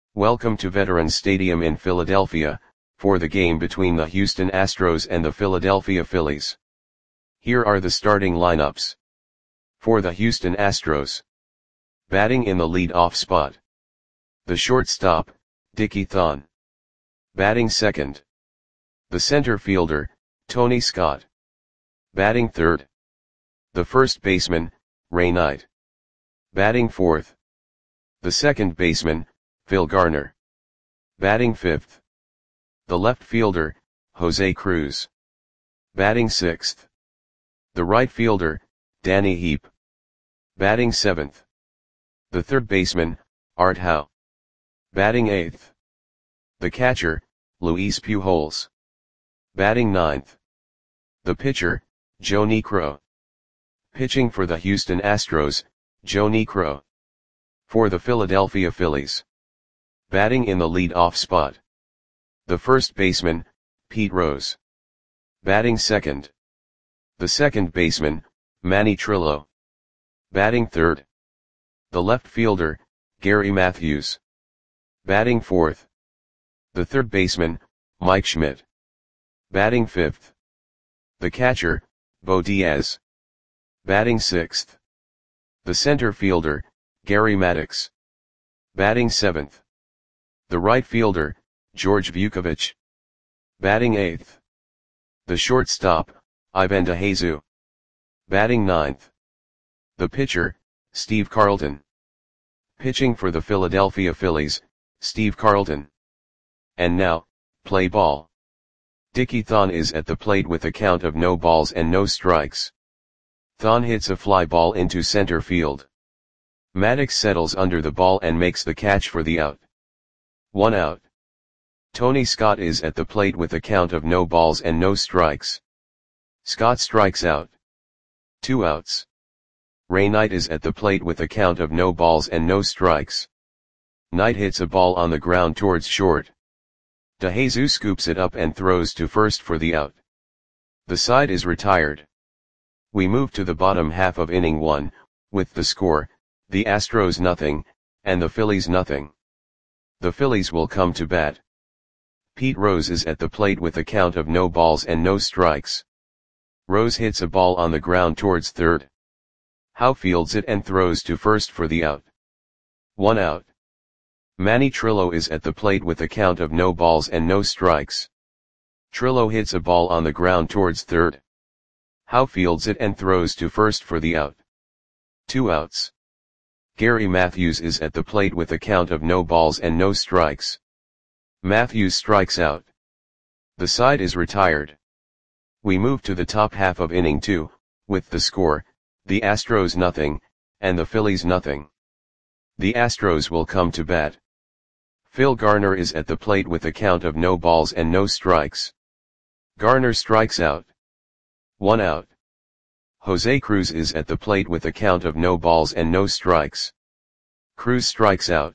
Welcome to Veterans Stadium in Philadelphia, for the game between the Houston Astros and the Philadelphia Phillies. Here are the starting lineups. For the Houston Astros. Batting in the lead-off spot. The shortstop, Dickie Thon. Batting second. The center fielder, Tony Scott. Batting third. The first baseman, Ray Knight. Batting fourth. The second baseman, Phil Garner. Batting fifth. The left fielder, Jose Cruz. Batting sixth. The right fielder, Danny Heep. Batting seventh. The third baseman, Art Howe. Batting eighth. The catcher, Luis Pujols. Batting ninth. The pitcher, Joe Niekro. Pitching for the Houston Astros, Joe Niekro. For the Philadelphia Phillies. Batting in the lead-off spot. The first baseman, Pete Rose. Batting second. The second baseman, Manny Trillo. Batting third. The left fielder, Gary Matthews. Batting fourth. The third baseman, Mike Schmidt. Batting fifth. The catcher, Bo Diaz. Batting sixth. The center fielder, Gary Maddox. Batting seventh. The right fielder, George Vukovich. Batting eighth. The shortstop, Ivan DeJesu. Batting ninth. The pitcher, Steve Carlton. Pitching for the Philadelphia Phillies, Steve Carlton. And now, play ball. Dickie Thon is at the plate with a count of no balls and no strikes. Thon hits a fly ball into center field. Maddox settles under the ball and makes the catch for the out. 1 out. Tony Scott is at the plate with a count of no balls and no strikes. Scott strikes out. 2 outs. Ray Knight is at the plate with a count of no balls and no strikes. Knight hits a ball on the ground towards short. DeJesu scoops it up and throws to first for the out. The side is retired. We move to the bottom half of inning 1, with the score, the Astros nothing, and the Phillies nothing. The Phillies will come to bat. Pete Rose is at the plate with a count of no balls and no strikes. Rose hits a ball on the ground towards third. Howe fields it and throws to first for the out. 1 out. Manny Trillo is at the plate with a count of no balls and no strikes. Trillo hits a ball on the ground towards third. Howe fields it and throws to first for the out. 2 outs. Gary Matthews is at the plate with a count of no balls and no strikes. Matthews strikes out. The side is retired. We move to the top half of inning 2, with the score, the Astros nothing, and the Phillies nothing. The Astros will come to bat. Phil Garner is at the plate with a count of no balls and no strikes. Garner strikes out. 1 out. Jose Cruz is at the plate with a count of no balls and no strikes. Cruz strikes out.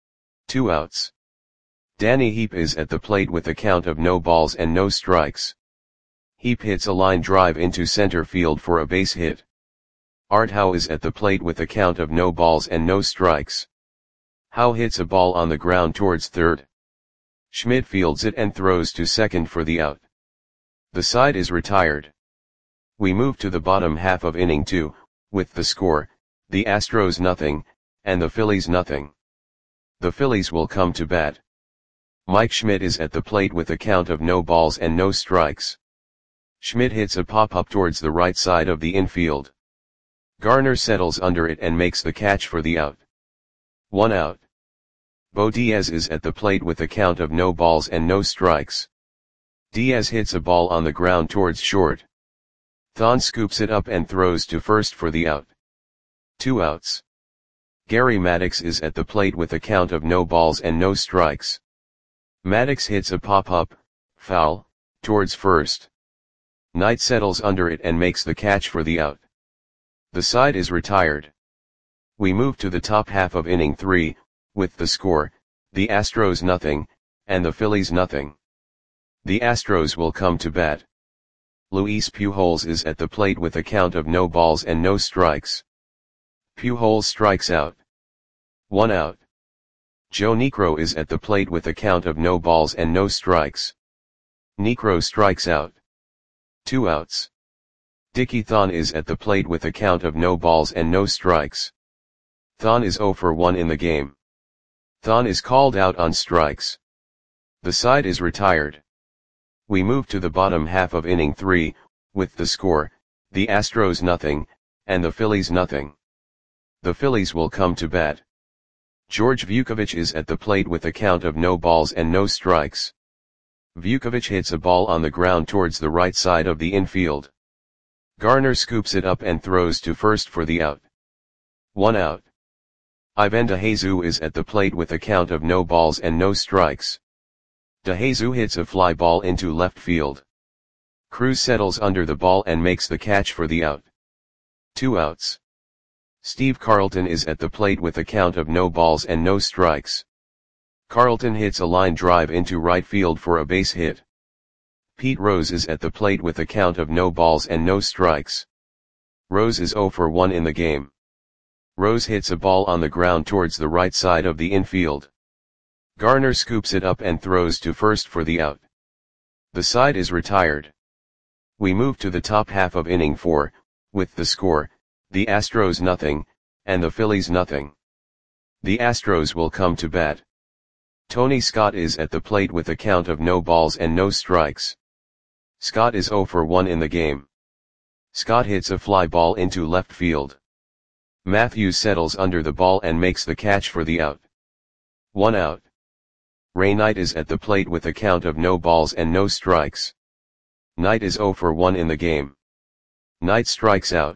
2 outs. Danny Heep is at the plate with a count of no balls and no strikes. Heep hits a line drive into center field for a base hit. Art Howe is at the plate with a count of no balls and no strikes. Howe hits a ball on the ground towards third. Schmidt fields it and throws to second for the out. The side is retired. We move to the bottom half of inning 2, with the score, the Astros nothing, and the Phillies nothing. The Phillies will come to bat. Mike Schmidt is at the plate with a count of no balls and no strikes. Schmidt hits a pop-up towards the right side of the infield. Garner settles under it and makes the catch for the out. 1 out. Bo Diaz is at the plate with a count of no balls and no strikes. Diaz hits a ball on the ground towards short. Thon scoops it up and throws to first for the out. 2 outs. Gary Maddox is at the plate with a count of no balls and no strikes. Maddox hits a pop-up, foul, towards first. Knight settles under it and makes the catch for the out. The side is retired. We move to the top half of inning 3, with the score, the Astros nothing, and the Phillies nothing. The Astros will come to bat. Luis Pujols is at the plate with a count of no balls and no strikes. Pujols strikes out. 1 out. Joe Niekro is at the plate with a count of no balls and no strikes. Niekro strikes out. 2 outs. Dickie Thon is at the plate with a count of no balls and no strikes. Thon is 0 for 1 in the game. Thon is called out on strikes. The side is retired. We move to the bottom half of inning 3, with the score, the Astros nothing, and the Phillies nothing. The Phillies will come to bat. George Vukovich is at the plate with a count of no balls and no strikes. Vukovich hits a ball on the ground towards the right side of the infield. Garner scoops it up and throws to first for the out. 1 out. Ivan DeJesus is at the plate with a count of no balls and no strikes. DeJesus hits a fly ball into left field. Cruz settles under the ball and makes the catch for the out. 2 outs. Steve Carlton is at the plate with a count of no balls and no strikes. Carlton hits a line drive into right field for a base hit. Pete Rose is at the plate with a count of no balls and no strikes. Rose is 0 for 1 in the game. Rose hits a ball on the ground towards the right side of the infield. Garner scoops it up and throws to first for the out. The side is retired. We move to the top half of inning 4, with the score, the Astros nothing, and the Phillies nothing. The Astros will come to bat. Tony Scott is at the plate with a count of no balls and no strikes. Scott is 0 for 1 in the game. Scott hits a fly ball into left field. Matthews settles under the ball and makes the catch for the out. 1 out. Ray Knight is at the plate with a count of no balls and no strikes. Knight is 0 for 1 in the game. Knight strikes out.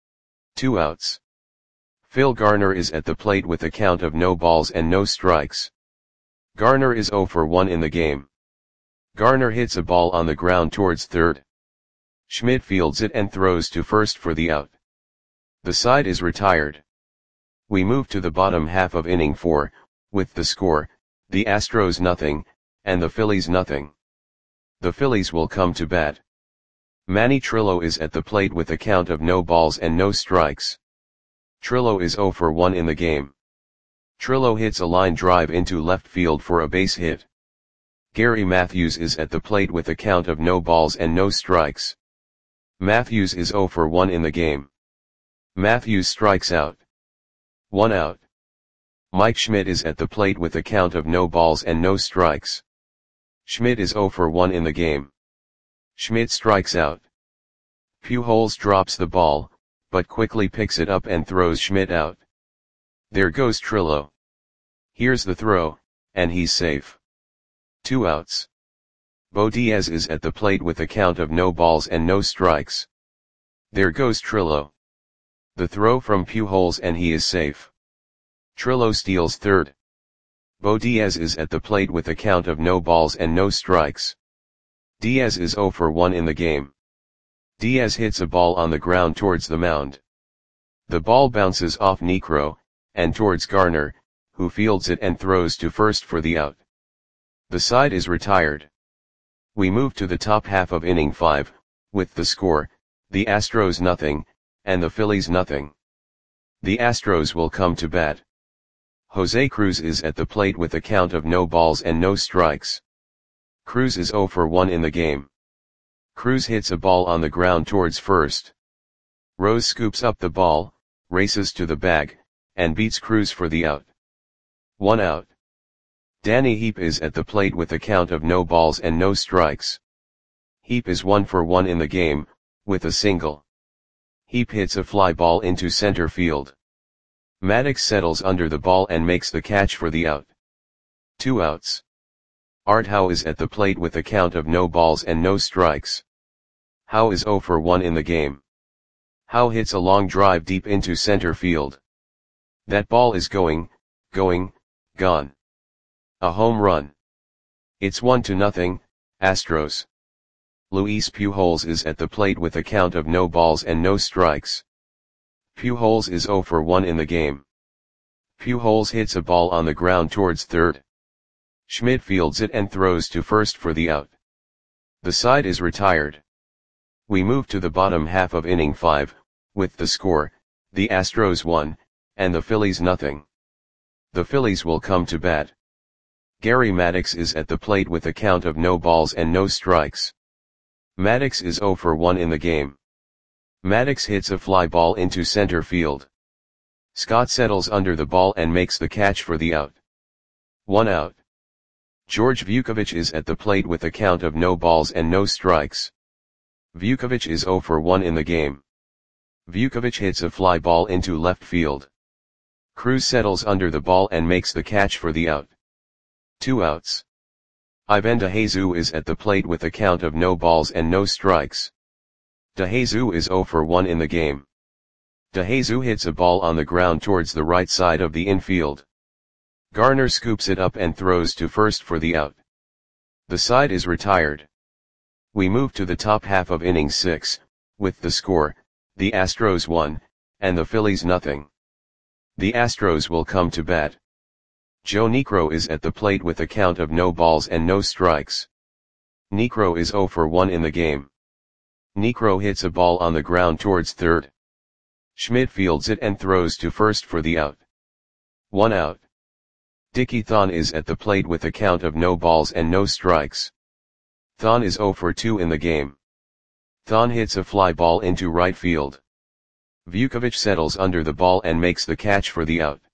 2 outs. Phil Garner is at the plate with a count of no balls and no strikes. Garner is 0 for 1 in the game. Garner hits a ball on the ground towards third. Schmidt fields it and throws to first for the out. The side is retired. We move to the bottom half of inning 4, with the score, the Astros nothing, and the Phillies nothing. The Phillies will come to bat. Manny Trillo is at the plate with a count of no balls and no strikes. Trillo is 0 for 1 in the game. Trillo hits a line drive into left field for a base hit. Gary Matthews is at the plate with a count of no balls and no strikes. Matthews is 0 for 1 in the game. Matthews strikes out. 1 out. Mike Schmidt is at the plate with a count of no balls and no strikes. Schmidt is 0 for 1 in the game. Schmidt strikes out. Pujols drops the ball, but quickly picks it up and throws Schmidt out. There goes Trillo. Here's the throw, and he's safe. 2 outs. Bo Diaz is at the plate with a count of no balls and no strikes. There goes Trillo. The throw from Pujols and he is safe. Trillo steals third. Bo Diaz is at the plate with a count of no balls and no strikes. Diaz is 0 for 1 in the game. Diaz hits a ball on the ground towards the mound. The ball bounces off Niekro, and towards Garner, who fields it and throws to first for the out. The side is retired. We move to the top half of inning 5, with the score, the Astros nothing, and the Phillies nothing. The Astros will come to bat. Jose Cruz is at the plate with a count of no balls and no strikes. Cruz is 0 for 1 in the game. Cruz hits a ball on the ground towards first. Rose scoops up the ball, races to the bag, and beats Cruz for the out. 1 out. Danny Heap is at the plate with a count of no balls and no strikes. Heap is 1 for 1 in the game, with a single. Heap hits a fly ball into center field. Maddox settles under the ball and makes the catch for the out. 2 outs. Art Howe is at the plate with a count of no balls and no strikes. Howe is 0 for 1 in the game. Howe hits a long drive deep into center field. That ball is gone. A home run. It's 1-0, Astros. Luis Pujols is at the plate with a count of no balls and no strikes. Pujols is 0 for 1 in the game. Pujols hits a ball on the ground towards third. Schmidt fields it and throws to first for the out. The side is retired. We move to the bottom half of inning 5, with the score, the Astros 1, and the Phillies nothing. The Phillies will come to bat. Gary Maddox is at the plate with a count of no balls and no strikes. Maddox is 0 for 1 in the game. Maddox hits a fly ball into center field. Scott settles under the ball and makes the catch for the out. 1 out. George Vukovich is at the plate with a count of no balls and no strikes. Vukovich is 0 for 1 in the game. Vukovich hits a fly ball into left field. Cruz settles under the ball and makes the catch for the out. 2 outs. Ivan DeJesus is at the plate with a count of no balls and no strikes. DeJesus is 0 for 1 in the game. DeJesus hits a ball on the ground towards the right side of the infield. Garner scoops it up and throws to first for the out. The side is retired. We move to the top half of inning 6, with the score, the Astros 1, and the Phillies nothing. The Astros will come to bat. Joe Niekro is at the plate with a count of no balls and no strikes. Niekro is 0 for 1 in the game. Niekro hits a ball on the ground towards third. Schmidt fields it and throws to first for the out. 1 out. Dickie Thon is at the plate with a count of no balls and no strikes. Thon is 0 for 2 in the game. Thon hits a fly ball into right field. Vukovich settles under the ball and makes the catch for the out.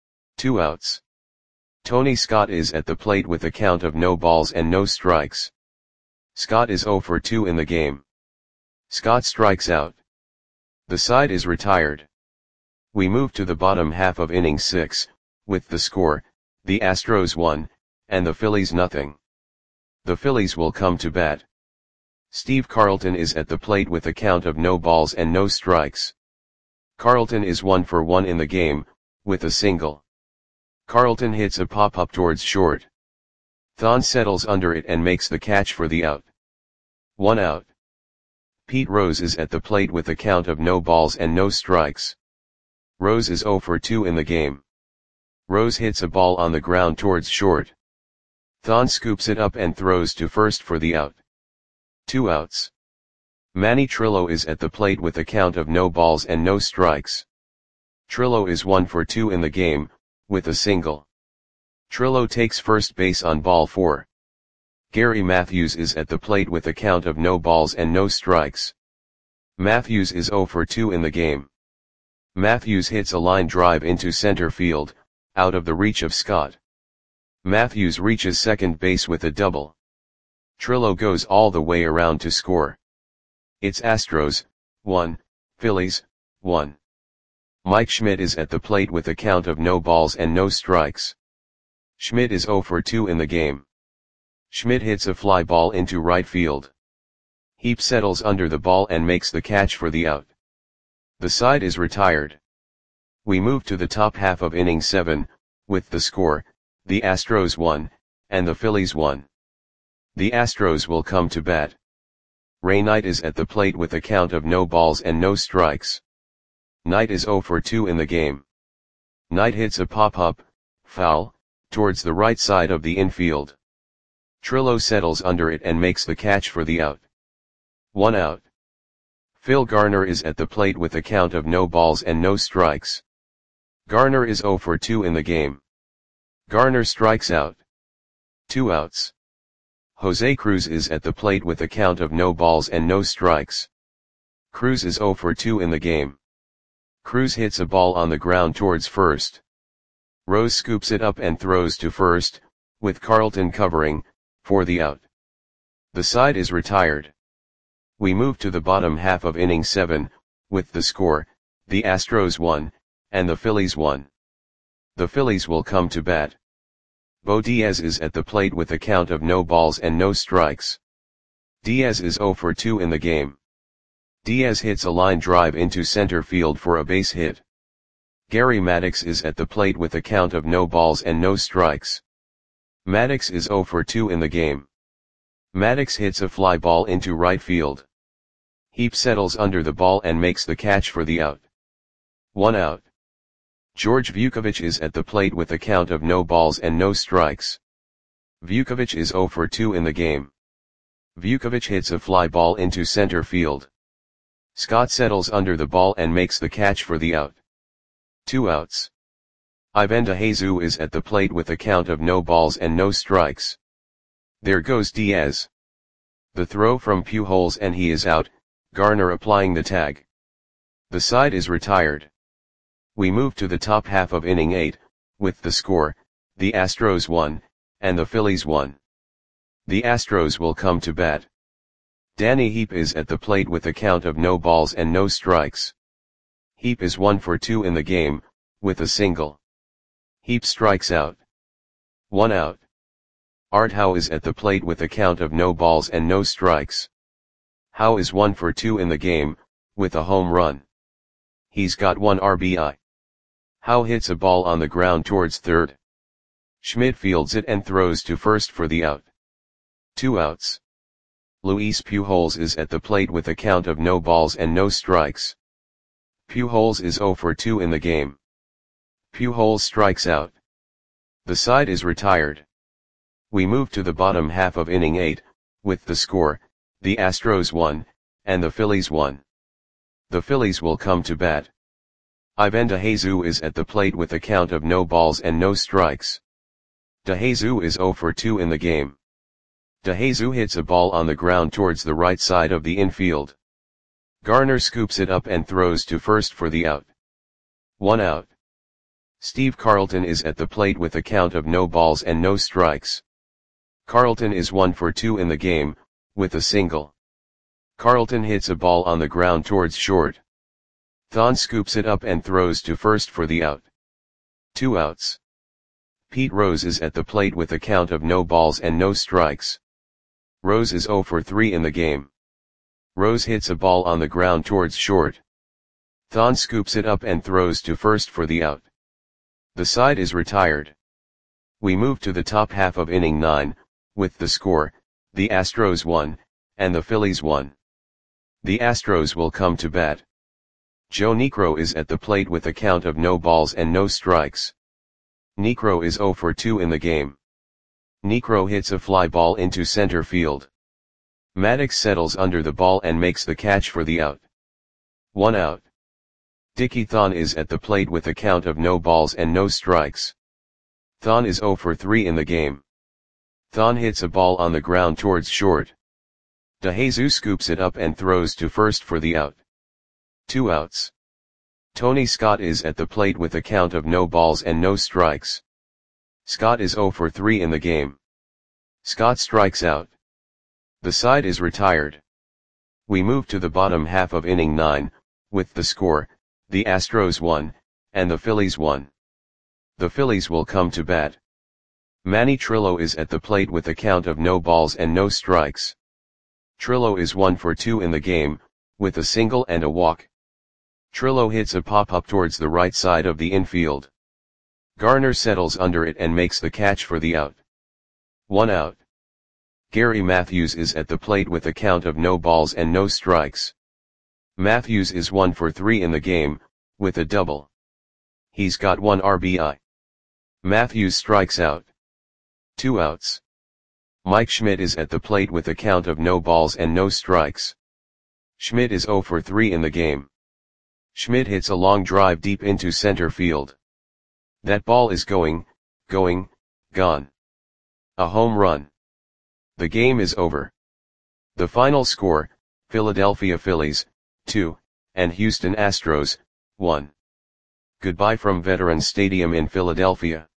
2 outs. Tony Scott is at the plate with a count of no balls and no strikes. Scott is 0 for 2 in the game. Scott strikes out. The side is retired. We move to the bottom half of inning 6, with the score, the Astros 1, and the Phillies nothing. The Phillies will come to bat. Steve Carlton is at the plate with a count of no balls and no strikes. Carlton is 1 for 1 in the game, with a single. Carlton hits a pop-up towards short. Thon settles under it and makes the catch for the out. 1 out. Pete Rose is at the plate with a count of no balls and no strikes. Rose is 0 for 2 in the game. Rose hits a ball on the ground towards short. Thon scoops it up and throws to first for the out. 2 outs. Manny Trillo is at the plate with a count of no balls and no strikes. Trillo is 1 for 2 in the game, with a single. Trillo takes first base on ball 4. Gary Matthews is at the plate with a count of no balls and no strikes. Matthews is 0 for 2 in the game. Matthews hits a line drive into center field, out of the reach of Scott. Matthews reaches second base with a double. Trillo goes all the way around to score. It's Astros, 1, Phillies, 1. Mike Schmidt is at the plate with a count of no balls and no strikes. Schmidt is 0 for 2 in the game. Schmidt hits a fly ball into right field. Heap settles under the ball and makes the catch for the out. The side is retired. We move to the top half of inning 7, with the score, the Astros 1, and the Phillies 1. The Astros will come to bat. Ray Knight is at the plate with a count of no balls and no strikes. Knight is 0 for 2 in the game. Knight hits a pop-up, foul, towards the right side of the infield. Trillo settles under it and makes the catch for the out. 1 out. Phil Garner is at the plate with a count of no balls and no strikes. Garner is 0 for 2 in the game. Garner strikes out. 2 outs. Jose Cruz is at the plate with a count of no balls and no strikes. Cruz is 0 for 2 in the game. Cruz hits a ball on the ground towards first. Rose scoops it up and throws to first, with Carlton covering, for the out. The side is retired. We move to the bottom half of inning 7, with the score, the Astros 1, and the Phillies 1. The Phillies will come to bat. Bo Diaz is at the plate with a count of no balls and no strikes. Diaz is 0 for 2 in the game. Diaz hits a line drive into center field for a base hit. Gary Maddox is at the plate with a count of no balls and no strikes. Maddox is 0 for 2 in the game. Maddox hits a fly ball into right field. Heap settles under the ball and makes the catch for the out. 1 out. George Vukovich is at the plate with a count of no balls and no strikes. Vukovich is 0 for 2 in the game. Vukovich hits a fly ball into center field. Scott settles under the ball and makes the catch for the out. 2 outs. Ivan DeJesus is at the plate with a count of no balls and no strikes. There goes Diaz. The throw from Pujols and he is out, Garner applying the tag. The side is retired. We move to the top half of inning 8, with the score, the Astros won, and the Phillies won. The Astros will come to bat. Danny Heep is at the plate with a count of no balls and no strikes. Heep is 1 for 2 in the game, with a single. Heep strikes out. 1 out. Art Howe is at the plate with a count of no balls and no strikes. Howe is 1 for 2 in the game, with a home run. He's got 1 RBI. Howe hits a ball on the ground towards third. Schmidt fields it and throws to first for the out. 2 outs. Luis Pujols is at the plate with a count of no balls and no strikes. Pujols is 0 for 2 in the game. Pujols strikes out. The side is retired. We move to the bottom half of inning 8, with the score, the Astros won, and the Phillies won. The Phillies will come to bat. Ivan DeJesus is at the plate with a count of no balls and no strikes. DeJesus is 0 for 2 in the game. DeJesus hits a ball on the ground towards the right side of the infield. Garner scoops it up and throws to first for the out. 1 out. Steve Carlton is at the plate with a count of no balls and no strikes. Carlton is 1 for 2 in the game, with a single. Carlton hits a ball on the ground towards short. Thon scoops it up and throws to first for the out. 2 outs. Pete Rose is at the plate with a count of no balls and no strikes. Rose is 0 for 3 in the game. Rose hits a ball on the ground towards short. Thon scoops it up and throws to first for the out. The side is retired. We move to the top half of inning 9, with the score, the Astros won, and the Phillies won. The Astros will come to bat. Joe Niekro is at the plate with a count of no balls and no strikes. Niekro is 0 for 2 in the game. Niekro hits a fly ball into center field. Maddox settles under the ball and makes the catch for the out. 1 out. Dickie Thon is at the plate with a count of no balls and no strikes. Thon is 0 for 3 in the game. Thon hits a ball on the ground towards short. DeJesus scoops it up and throws to first for the out. 2 outs. Tony Scott is at the plate with a count of no balls and no strikes. Scott is 0 for 3 in the game. Scott strikes out. The side is retired. We move to the bottom half of inning 9, with the score, the Astros won, and the Phillies won. The Phillies will come to bat. Manny Trillo is at the plate with a count of no balls and no strikes. Trillo is 1 for 2 in the game, with a single and a walk. Trillo hits a pop-up towards the right side of the infield. Garner settles under it and makes the catch for the out. 1 out. Gary Matthews is at the plate with a count of no balls and no strikes. Matthews is 1 for 3 in the game, with a double. He's got 1 RBI. Matthews strikes out. 2 outs. Mike Schmidt is at the plate with a count of no balls and no strikes. Schmidt is 0 for 3 in the game. Schmidt hits a long drive deep into center field. That ball is gone. A home run. The game is over. The final score, Philadelphia Phillies, 2, and Houston Astros, 1. Goodbye from Veterans Stadium in Philadelphia.